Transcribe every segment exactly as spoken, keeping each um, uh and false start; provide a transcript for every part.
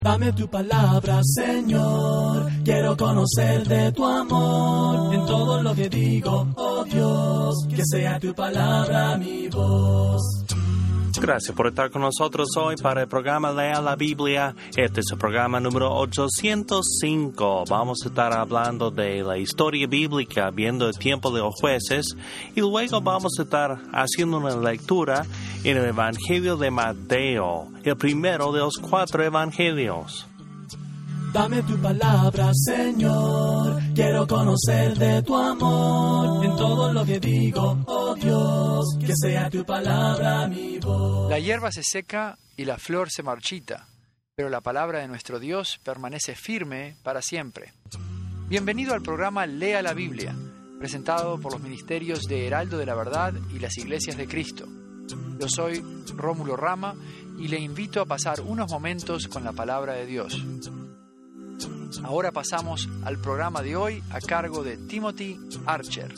Dame tu palabra, Señor, quiero conocer de tu amor, en todo lo que digo, oh Dios, que sea tu palabra mi voz. Gracias por estar con nosotros hoy para el programa Lea la Biblia. Este es el programa número ochocientos cinco. Vamos a estar hablando de la historia bíblica, viendo el tiempo de los jueces, y luego vamos a estar haciendo una lectura en el Evangelio de Mateo, el primero de los cuatro evangelios. Dame tu palabra, Señor, quiero conocer de tu amor, en todo lo que digo, oh Dios, que sea tu palabra mi voz. La hierba se seca y la flor se marchita, pero la palabra de nuestro Dios permanece firme para siempre. Bienvenido al programa Lea la Biblia, presentado por los ministerios de Heraldo de la Verdad y las Iglesias de Cristo. Yo soy Rómulo Rama y le invito a pasar unos momentos con la palabra de Dios. Ahora pasamos al programa de hoy a cargo de Timothy Archer.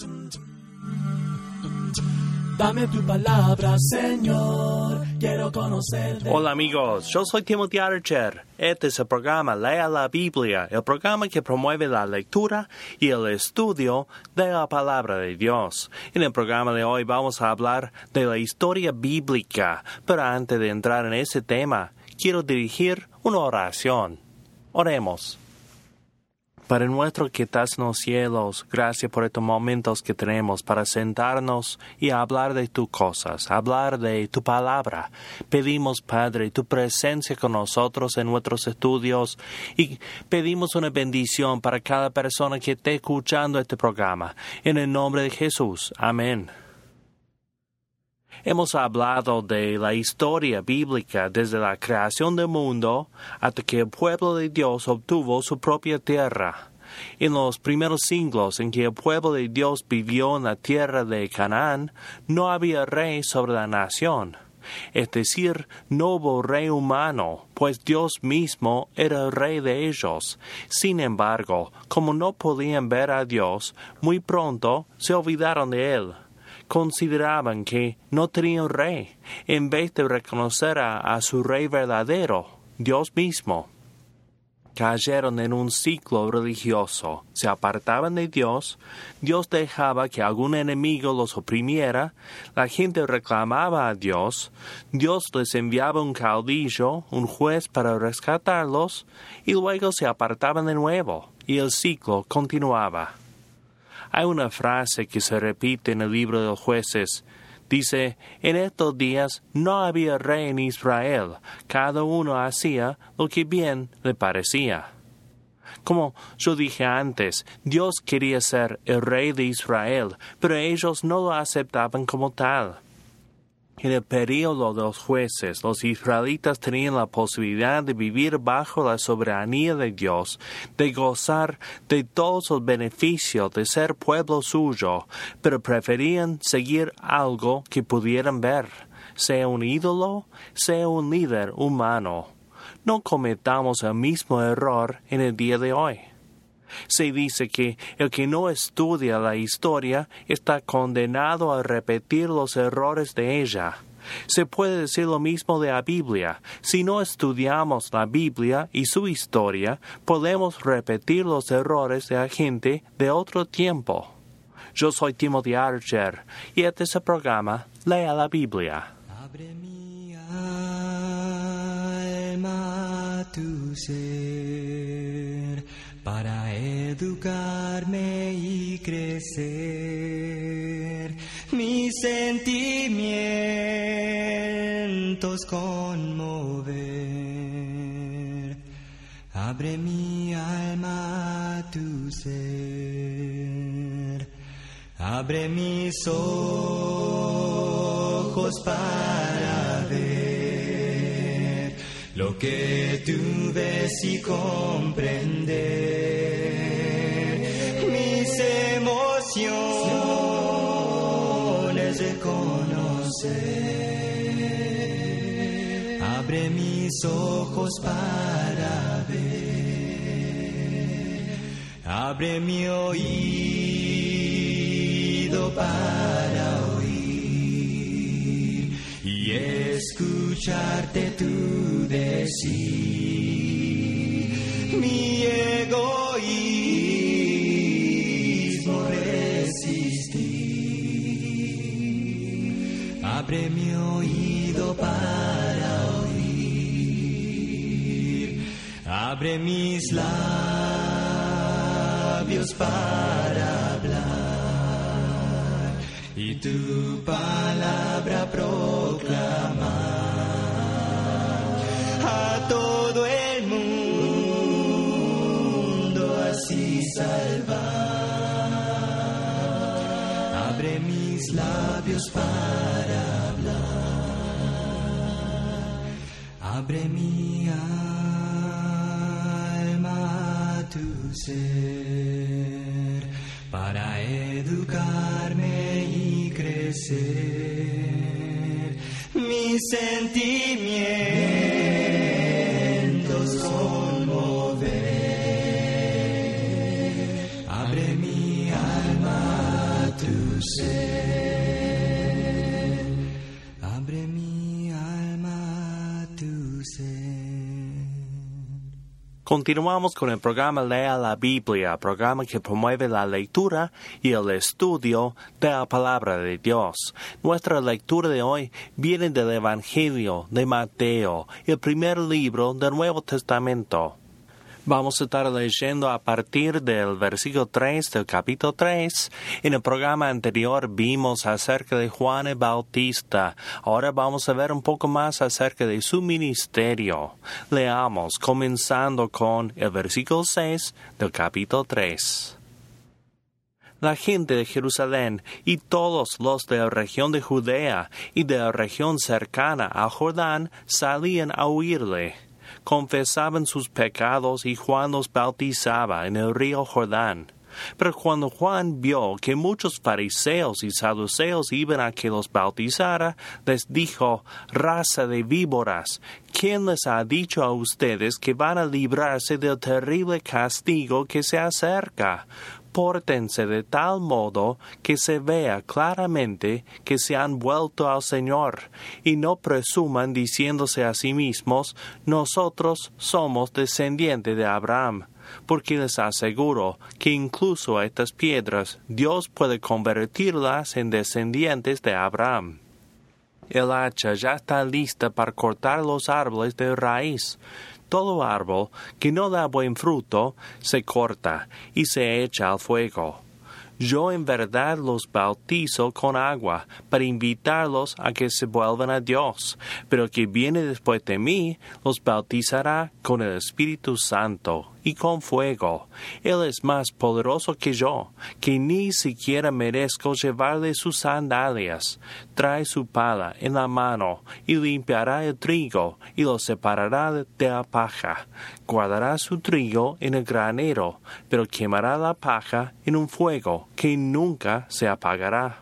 Dame tu palabra, Señor, quiero conocer de... Hola amigos, yo soy Timothy Archer. Este es el programa Lea la Biblia, el programa que promueve la lectura y el estudio de la palabra de Dios. En el programa de hoy vamos a hablar de la historia bíblica, pero antes de entrar en ese tema, quiero dirigir una oración. Oremos. Padre nuestro que estás en los cielos, gracias por estos momentos que tenemos para sentarnos y hablar de tus cosas, hablar de tu palabra. Pedimos, Padre, tu presencia con nosotros en nuestros estudios y pedimos una bendición para cada persona que esté escuchando este programa. En el nombre de Jesús. Amén. Hemos hablado de la historia bíblica desde la creación del mundo hasta que el pueblo de Dios obtuvo su propia tierra. En los primeros siglos en que el pueblo de Dios vivió en la tierra de Canaán, no había rey sobre la nación. Es decir, no hubo rey humano, pues Dios mismo era el rey de ellos. Sin embargo, como no podían ver a Dios, muy pronto se olvidaron de él. Consideraban que no tenían rey, en vez de reconocer a, a su rey verdadero, Dios mismo. Cayeron en un ciclo religioso, se apartaban de Dios, Dios dejaba que algún enemigo los oprimiera, la gente reclamaba a Dios, Dios les enviaba un caudillo, un juez para rescatarlos, y luego se apartaban de nuevo, y el ciclo continuaba. Hay una frase que se repite en el libro de los jueces. Dice, en estos días no había rey en Israel, cada uno hacía lo que bien le parecía. Como yo dije antes, Dios quería ser el rey de Israel, pero ellos no lo aceptaban como tal. En el período de los jueces, los israelitas tenían la posibilidad de vivir bajo la soberanía de Dios, de gozar de todos los beneficios de ser pueblo suyo, pero preferían seguir algo que pudieran ver, sea un ídolo, sea un líder humano. No cometamos el mismo error en el día de hoy. Se dice que el que no estudia la historia está condenado a repetir los errores de ella. Se puede decir lo mismo de la Biblia. Si no estudiamos la Biblia y su historia, podemos repetir los errores de la gente de otro tiempo. Yo soy Timothy Archer y este es el programa Lea la Biblia. Abre mi alma a tu ser, para educarme y crecer, mis sentimientos conmover. Abre mi alma a tu ser, abre mis ojos para ver lo que tú ves y comprender, mis emociones de conocer. Abre mis ojos para ver, abre mi oído para oír y escucharte tú decir. mi egoísmo resistir. Abre mi oído para oír, abre mis labios para hablar y tu palabra proclamar a todo el mundo, así salvar. Abre mis labios para hablar, abre mi alma a tu ser, para educarme y crecer. Mis sentimientos conmover. Abre mi alma a tu ser. Abre mi alma a tu ser. Continuamos con el programa Lea la Biblia, programa que promueve la lectura y el estudio de la palabra de Dios. Nuestra lectura de hoy viene del Evangelio de Mateo, el primer libro del Nuevo Testamento. Vamos a estar leyendo a partir del versículo tres del capítulo tres. En el programa anterior vimos acerca de Juan el Bautista. Ahora vamos a ver un poco más acerca de su ministerio. Leamos, comenzando con el versículo seis del capítulo tres. La gente de Jerusalén y todos los de la región de Judea y de la región cercana a Jordán salían a oírle. Confesaban sus pecados y Juan los bautizaba en el río Jordán. Pero cuando Juan vio que muchos fariseos y saduceos iban a que los bautizara, les dijo: raza de víboras, ¿quién les ha dicho a ustedes que van a librarse del terrible castigo que se acerca? Pórtense de tal modo que se vea claramente que se han vuelto al Señor, y no presuman diciéndose a sí mismos: nosotros somos descendientes de Abraham. Porque les aseguro que incluso a estas piedras Dios puede convertirlas en descendientes de Abraham. El hacha ya está lista para cortar los árboles de raíz. Todo árbol que no da buen fruto se corta y se echa al fuego. Yo en verdad los bautizo con agua para invitarlos a que se vuelvan a Dios, pero el que viene después de mí los bautizará con el Espíritu Santo y con fuego. Él es más poderoso que yo, que ni siquiera merezco llevarle sus sandalias. Trae su pala en la mano y limpiará el trigo y lo separará de la paja. Guardará su trigo en el granero, pero quemará la paja en un fuego que nunca se apagará.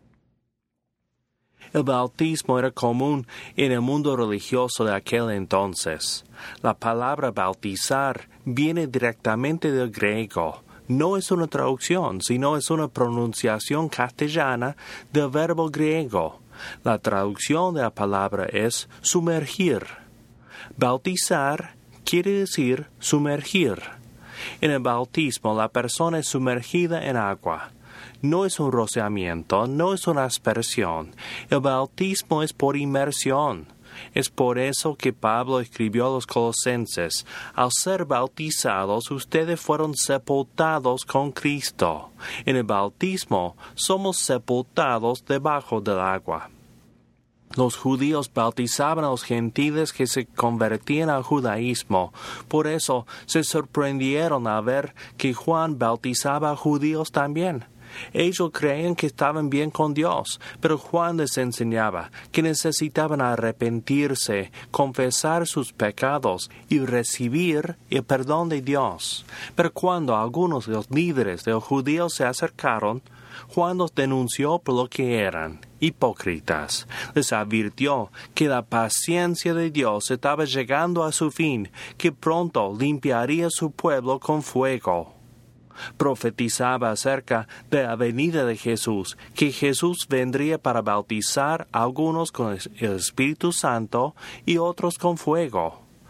El bautismo era común en el mundo religioso de aquel entonces. La palabra bautizar viene directamente del griego. No es una traducción, sino es una pronunciación castellana del verbo griego. La traducción de la palabra es sumergir. Bautizar quiere decir sumergir. En el bautismo la persona es sumergida en agua. No es un rociamiento, no es una aspersión. El bautismo es por inmersión. Es por eso que Pablo escribió a los colosenses: al ser bautizados, ustedes fueron sepultados con Cristo. En el bautismo somos sepultados debajo del agua. Los judíos bautizaban a los gentiles que se convertían al judaísmo. Por eso se sorprendieron al ver que Juan bautizaba a judíos también. Ellos creían que estaban bien con Dios, pero Juan les enseñaba que necesitaban arrepentirse, confesar sus pecados y recibir el perdón de Dios. Pero cuando algunos de los líderes de los judíos se acercaron, Juan los denunció por lo que eran, hipócritas. Les advirtió que la paciencia de Dios estaba llegando a su fin, que pronto limpiaría su pueblo con fuego. Profetizaba acerca de la venida de Jesús, que Jesús vendría para bautizar a algunos con el Espíritu Santo y otros con fuego.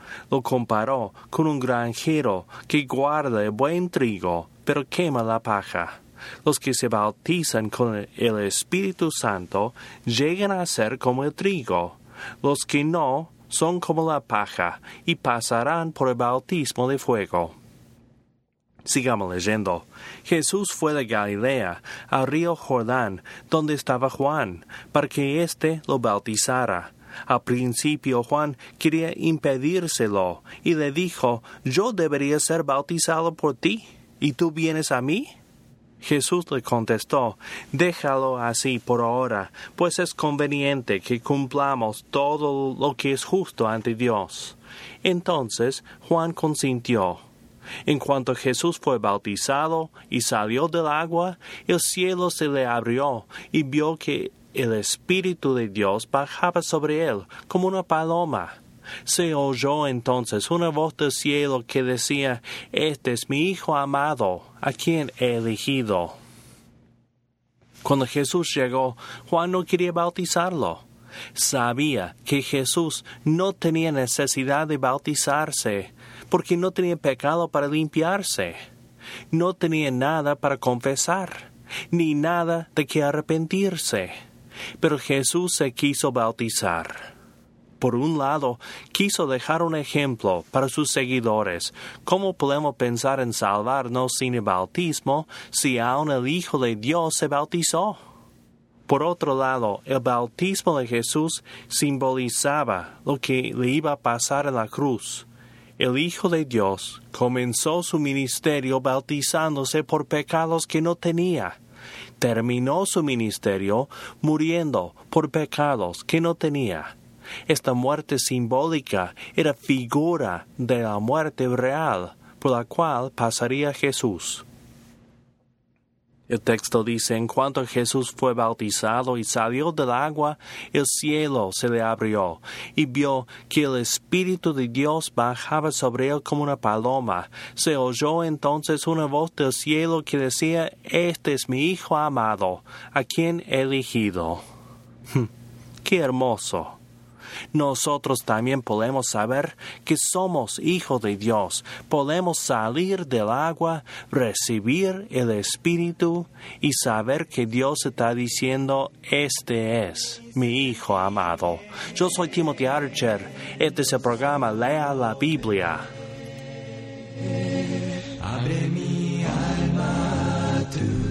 Lo comparó con un granjero que guarda el buen trigo, pero quema la paja. Los que se bautizan con el Espíritu Santo llegan a ser como el trigo. Los que no son como la paja y pasarán por el bautismo de fuego. Sigamos leyendo. Jesús fue de Galilea al río Jordán, donde estaba Juan, para que éste lo bautizara. Al principio Juan quería impedírselo y le dijo: «Yo debería ser bautizado por ti, ¿y tú vienes a mí?». Jesús le contestó: «Déjalo así por ahora, pues es conveniente que cumplamos todo lo que es justo ante Dios». Entonces Juan consintió. En cuanto Jesús fue bautizado y salió del agua, el cielo se le abrió y vio que el Espíritu de Dios bajaba sobre él como una paloma. Se oyó entonces una voz del cielo que decía: «Este es mi Hijo amado, a quien he elegido». Cuando Jesús llegó, Juan no quería bautizarlo. Sabía que Jesús no tenía necesidad de bautizarse, porque no tenía pecado para limpiarse. No tenía nada para confesar, ni nada de que arrepentirse. Pero Jesús se quiso bautizar. Por un lado, quiso dejar un ejemplo para sus seguidores. ¿Cómo podemos pensar en salvarnos sin el bautismo si aún el Hijo de Dios se bautizó? Por otro lado, el bautismo de Jesús simbolizaba lo que le iba a pasar en la cruz. El Hijo de Dios comenzó su ministerio bautizándose por pecados que no tenía. Terminó su ministerio muriendo por pecados que no tenía. Esta muerte simbólica era figura de la muerte real por la cual pasaría Jesús. El texto dice: en cuanto Jesús fue bautizado y salió del agua, el cielo se le abrió, y vio que el Espíritu de Dios bajaba sobre él como una paloma. Se oyó entonces una voz del cielo que decía: «Este es mi Hijo amado, a quien he elegido». ¡Qué hermoso! Nosotros también podemos saber que somos hijos de Dios. Podemos salir del agua, recibir el Espíritu y saber que Dios está diciendo: «Este es mi Hijo amado». Yo soy Timothy Archer. Este es el programa Lea la Biblia. Abre mi alma a tu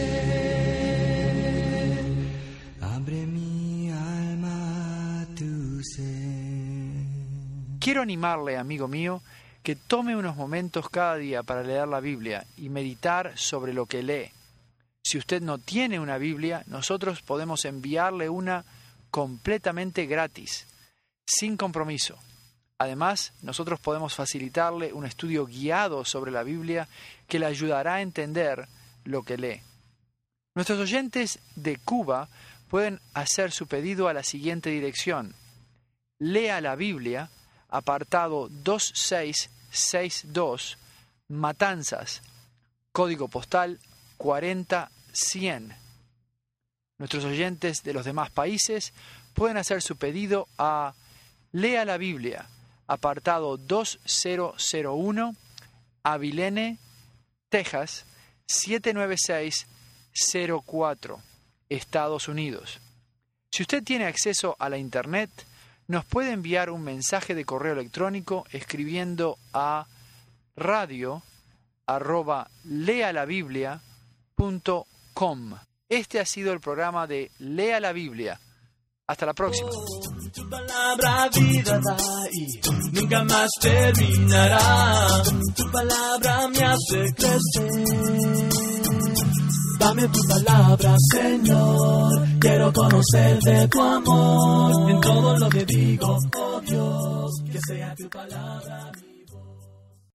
ser. Abre mi alma a tu ser. Quiero animarle, amigo mío, que tome unos momentos cada día para leer la Biblia y meditar sobre lo que lee. Si usted no tiene una Biblia, nosotros podemos enviarle una completamente gratis, sin compromiso. Además, nosotros podemos facilitarle un estudio guiado sobre la Biblia que le ayudará a entender lo que lee. Nuestros oyentes de Cuba pueden hacer su pedido a la siguiente dirección: Lea la Biblia, apartado dos seis seis dos, Matanzas, código postal cuarenta cien. Nuestros oyentes de los demás países pueden hacer su pedido a Lea la Biblia, apartado dos cero cero uno, Abilene, Texas, siete nueve seis cero cuatro, Estados Unidos. Si usted tiene acceso a la Internet, nos puede enviar un mensaje de correo electrónico escribiendo a radio arroba lealabiblia punto com. Este ha sido el programa de Lea la Biblia. Hasta la próxima. Tu palabra vida da y nunca más terminará. Tu palabra me hace crecer. Dame tu palabra, Señor. Quiero conocer de tu amor. En todo lo que digo, oh Dios, que sea tu palabra.